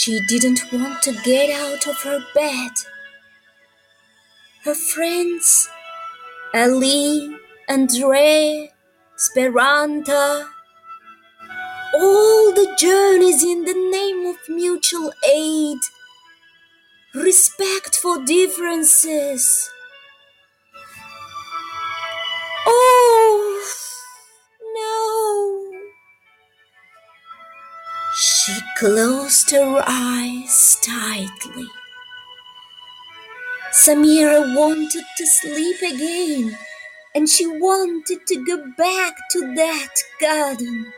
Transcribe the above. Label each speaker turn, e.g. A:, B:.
A: She didn't want to get out of her bed. Her friends, Ali, Andre, Speranza, all the journeys in the name of mutual aid, respect for differences. Oh, no. She closed her eyes tightly. Samira wanted to sleep again, and she wanted to go back to that garden.